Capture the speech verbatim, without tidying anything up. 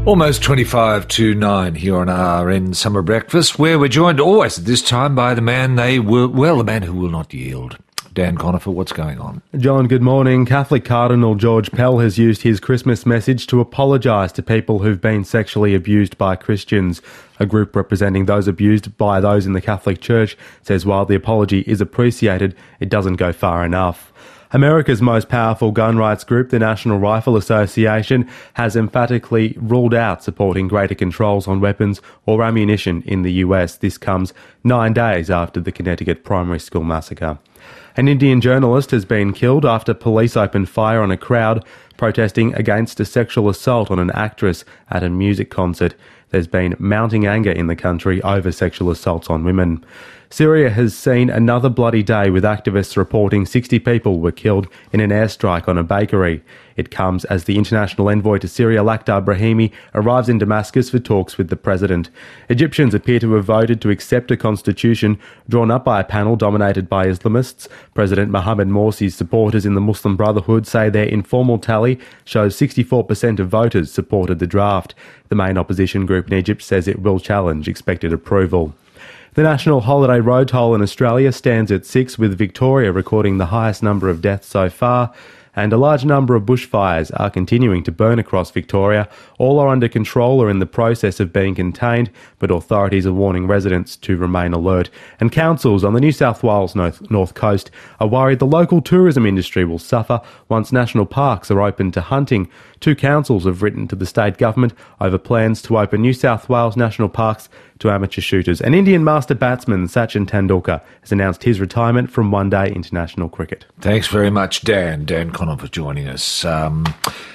Almost twenty-five to nine here on R N Summer Breakfast, where we're joined always at this time by the man they will, well, the man who will not yield. Dan Conifer, what's going on? John, good morning. Catholic Cardinal George Pell has used his Christmas message to apologise to people who've been sexually abused by Christians. A group representing those abused by those in the Catholic Church says while the apology is appreciated, it doesn't go far enough. America's most powerful gun rights group, the National Rifle Association, has emphatically ruled out supporting greater controls on weapons or ammunition in the U S. This comes nine days after the Connecticut primary school massacre. An Indian journalist has been killed after police opened fire on a crowd protesting against a sexual assault on an actress at a music concert. There's been mounting anger in the country over sexual assaults on women. Syria has seen another bloody day with activists reporting sixty people were killed in an airstrike on a bakery. It comes as the international envoy to Syria, Lakhdar Brahimi, arrives in Damascus for talks with the president. Egyptians appear to have voted to accept a constitution drawn up by a panel dominated by Islamists. President Mohamed Morsi's supporters in the Muslim Brotherhood say their informal tally shows sixty-four percent of voters supported the draft. The main opposition group in Egypt says it will challenge expected approval. The national holiday road toll in Australia stands at six, with Victoria recording the highest number of deaths so far, and a large number of bushfires are continuing to burn across Victoria. All are under control or in the process of being contained, but authorities are warning residents to remain alert. And councils on the New South Wales north, north coast are worried the local tourism industry will suffer once national parks are open to hunting. Two councils have written to the state government over plans to open New South Wales national parks to amateur shooters. And Indian master batsman Sachin Tendulkar has announced his retirement from one-day international cricket. Thanks very much, Dan. Dan Conifer for joining us. Um,